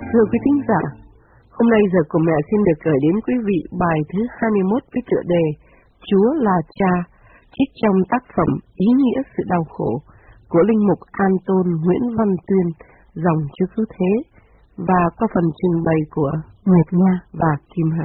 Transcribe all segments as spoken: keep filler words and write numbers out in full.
Thưa quý thính giả, hôm nay giờ của mẹ xin được gửi đến quý vị bài thứ hai mươi mốt với tựa đề Chúa là Cha, trích trong tác phẩm Ý nghĩa sự đau khổ của linh mục An Tôn Nguyễn Văn Tuyên, dòng Chúa Cứu Thế, và qua phần trình bày của Nguyệt Nha và Kim Hà.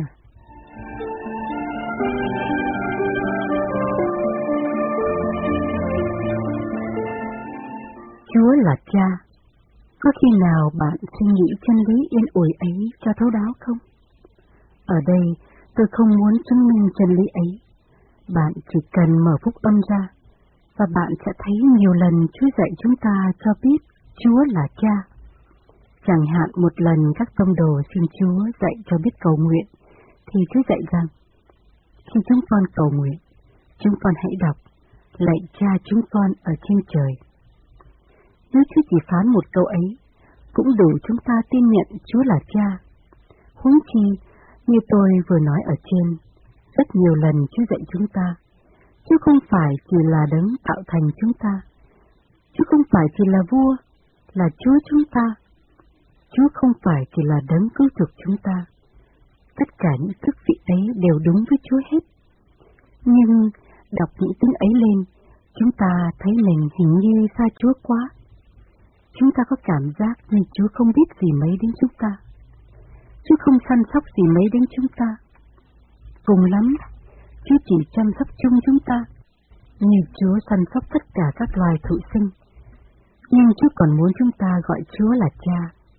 Chúa là Cha. Có khi nào bạn suy nghĩ chân lý yên ủi ấy cho thấu đáo không? Ở đây tôi không muốn chứng minh chân lý ấy. Bạn chỉ cần mở phúc âm ra, và bạn sẽ thấy nhiều lần Chúa dạy chúng ta cho biết Chúa là Cha. Chẳng hạn một lần các tông đồ xin Chúa dạy cho biết cầu nguyện, thì Chúa dạy rằng, khi chúng con cầu nguyện, chúng con hãy đọc, lạy Cha chúng con ở trên trời. Nếu Chúa chỉ phán một câu ấy, cũng đủ chúng ta tin nhận Chúa là Cha. Huống chi, như tôi vừa nói ở trên, rất nhiều lần Chúa dạy chúng ta, Chúa không phải chỉ là đấng tạo thành chúng ta, Chúa không phải chỉ là vua, là Chúa chúng ta, Chúa không phải chỉ là đấng cứu chuộc chúng ta. Tất cả những chức vị ấy đều đúng với Chúa hết. Nhưng đọc những tiếng ấy lên, chúng ta thấy mình hình như xa Chúa quá. Chúng ta có cảm giác như Chúa không biết gì mấy đến chúng ta. Chúa không săn sóc gì mấy đến chúng ta. Cùng lắm, Chúa chỉ chăm sóc chung chúng ta, như Chúa săn sóc tất cả các loài thụ sinh. Nhưng Chúa còn muốn chúng ta gọi Chúa là Cha.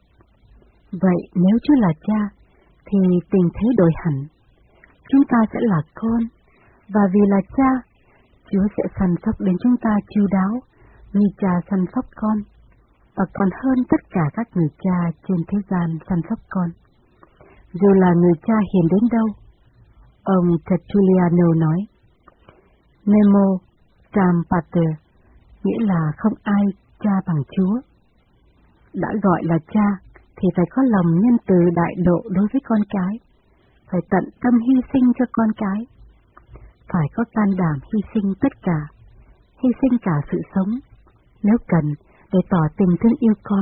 Vậy nếu Chúa là Cha, thì tình thế đổi hẳn. Chúng ta sẽ là con, và vì là Cha, Chúa sẽ săn sóc đến chúng ta chu đáo, như Cha săn sóc con, và còn hơn tất cả các người cha trên thế gian săn sóc con. Dù là người cha hiền đến đâu, ông Tertulliano nói, Nemo tam pater, nghĩa là không ai cha bằng Chúa. Đã gọi là cha, thì phải có lòng nhân từ đại độ đối với con cái, phải tận tâm hy sinh cho con cái, phải có can đảm hy sinh tất cả, hy sinh cả sự sống, nếu cần, để tỏ tình thương yêu con.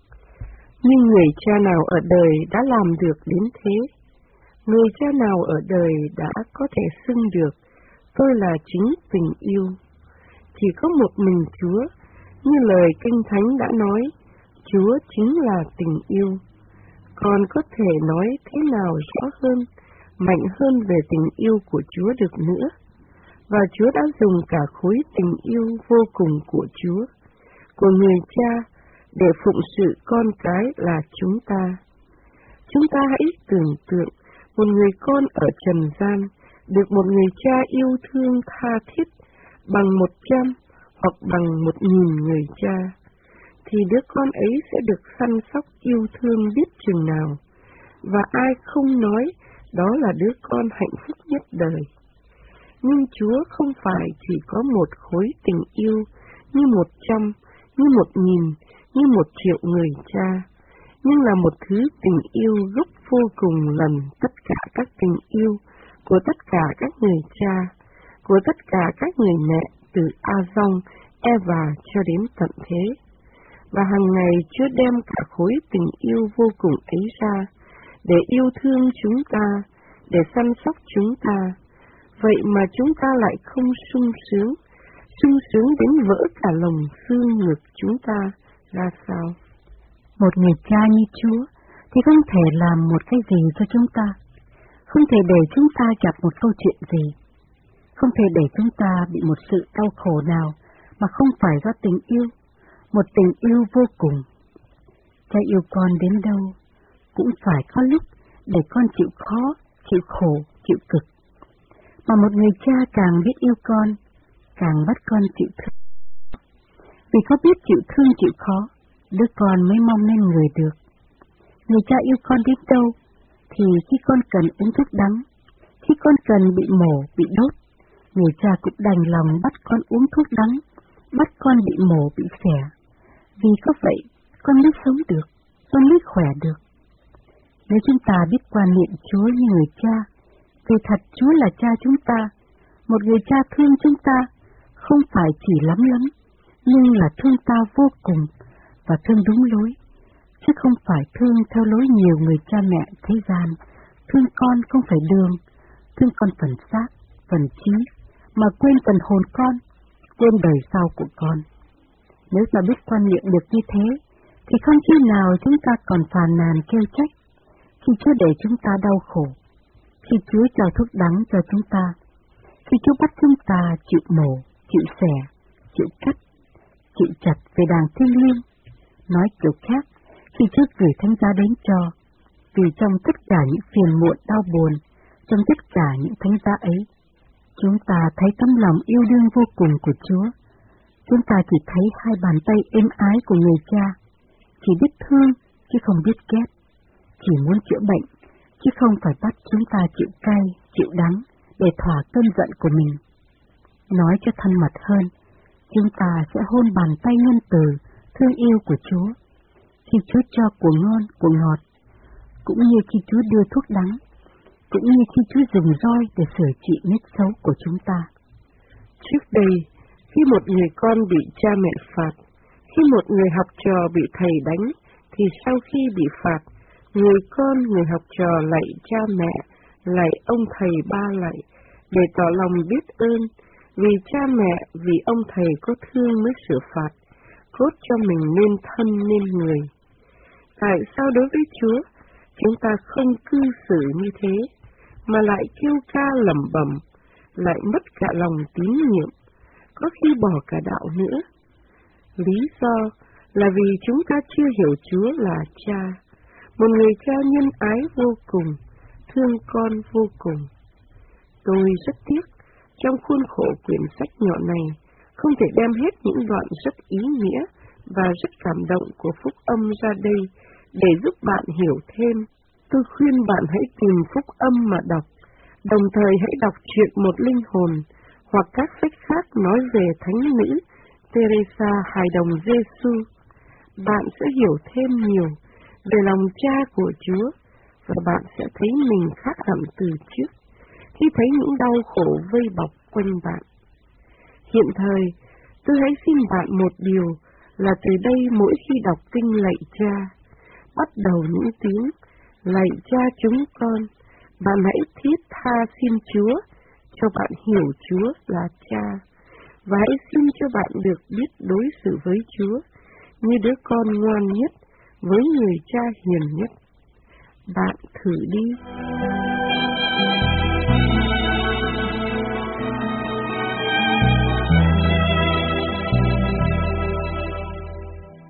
Nhưng người cha nào ở đời đã làm được đến thế? Người cha nào ở đời đã có thể xưng được, tôi là chính tình yêu? Chỉ có một mình Chúa, như lời Kinh Thánh đã nói, Chúa chính là tình yêu. Còn có thể nói thế nào rõ hơn, mạnh hơn về tình yêu của Chúa được nữa? Và Chúa đã dùng cả khối tình yêu vô cùng của Chúa, của người cha, để phụng sự con cái là chúng ta. Chúng ta hãy tưởng tượng một người con ở trần gian được một người cha yêu thương tha thiết bằng một trăm hoặc bằng một nghìn người cha, thì đứa con ấy sẽ được săn sóc yêu thương biết chừng nào, và ai không nói đó là đứa con hạnh phúc nhất đời. Nhưng Chúa không phải chỉ có một khối tình yêu như một trăm, như một nghìn, như một triệu người cha, nhưng là một thứ tình yêu gốc vô cùng lần tất cả các tình yêu của tất cả các người cha, của tất cả các người mẹ từ Adam, Eva cho đến tận thế. Và hàng ngày Chúa đem cả khối tình yêu vô cùng ấy ra, để yêu thương chúng ta, để săn sóc chúng ta. Vậy mà chúng ta lại không sung sướng, sung sướng đến vỡ cả lồng xương ngực chúng ta ra sao? Một người cha như Chúa thì không thể làm một cái gì cho chúng ta, không thể để chúng ta gặp một câu chuyện gì, không thể để chúng ta bị một sự đau khổ nào mà không phải do tình yêu, một tình yêu vô cùng. Cha yêu con đến đâu cũng phải có lúc để con chịu khó, chịu khổ, chịu cực. Mà một người cha càng biết yêu con, càng bắt con chịu thương. Vì có biết chịu thương chịu khó, đứa con mới mong nên người được. Người cha yêu con đến đâu, thì khi con cần uống thuốc đắng, khi con cần bị mổ, bị đốt, người cha cũng đành lòng bắt con uống thuốc đắng, bắt con bị mổ, bị xẻ. Vì có vậy, con mới sống được, con mới khỏe được. Nếu chúng ta biết quan niệm Chúa như người cha, vì thật Chúa là cha chúng ta, một người cha thương chúng ta, không phải chỉ lắm lắm, nhưng là thương ta vô cùng, và thương đúng lối. chứ không phải thương theo lối nhiều người cha mẹ thế gian. Thương con không phải đường, thương con phần xác, phần trí, mà quên phần hồn con, quên đời sau của con. Nếu ta biết quan niệm được như thế, thì không khi nào chúng ta còn phàn nàn kêu trách, khi Chúa để chúng ta đau khổ, khi Chúa cho thuốc đắng cho chúng ta, khi Chúa bắt chúng ta chịu mổ, chịu xẻ, chịu cắt, chịu chặt về đàng thiêng liêng. Nói kiểu khác, khi Chúa gửi Thánh Giá đến cho, vì trong tất cả những phiền muộn đau buồn, trong tất cả những Thánh Giá ấy, chúng ta thấy tấm lòng yêu đương vô cùng của Chúa. Chúng ta chỉ thấy hai bàn tay êm ái của người cha, chỉ biết thương chứ không biết ghét, chỉ muốn chữa bệnh chứ không phải bắt chúng ta chịu cay, chịu đắng để thỏa cơn giận của mình. Nói cho thân mật hơn, chúng ta sẽ hôn bàn tay nhân từ, thương yêu của Chúa, khi Chúa cho của ngon, của ngọt, cũng như khi Chúa đưa thuốc đắng, cũng như khi Chúa dùng roi để sửa trị nết xấu của chúng ta. Trước đây, khi một người con bị cha mẹ phạt, khi một người học trò bị thầy đánh, thì sau khi bị phạt, người con, người học trò lạy cha mẹ, lạy ông thầy ba lạy, để tỏ lòng biết ơn, vì cha mẹ, vì ông thầy có thương mới sửa phạt, cốt cho mình nên thân nên người. Tại sao đối với Chúa, chúng ta không cư xử như thế, mà lại kêu ca lẩm bẩm, lại mất cả lòng tín nhiệm, có khi bỏ cả đạo nữa? Lý do là vì chúng ta chưa hiểu Chúa là cha, một người cha nhân ái vô cùng, thương con vô cùng. Tôi rất tiếc, trong khuôn khổ quyển sách nhỏ này, không thể đem hết những đoạn rất ý nghĩa và rất cảm động của phúc âm ra đây để giúp bạn hiểu thêm. Tôi khuyên bạn hãy tìm phúc âm mà đọc, đồng thời hãy đọc truyện Một Linh Hồn hoặc các sách khác nói về Thánh nữ Teresa Hài Đồng Giêsu. Bạn sẽ hiểu thêm nhiều về lòng cha của Chúa và bạn sẽ thấy mình khác hẳn từ trước khi thấy những đau khổ vây bọc quanh bạn. Hiện thời, tôi hãy xin bạn một điều là từ đây mỗi khi đọc kinh lạy cha, bắt đầu những tiếng lạy cha chúng con, bạn hãy thiết tha xin Chúa cho bạn hiểu Chúa là cha, và hãy xin cho bạn được biết đối xử với Chúa như đứa con ngoan nhất với người cha hiền nhất. Bạn thử đi.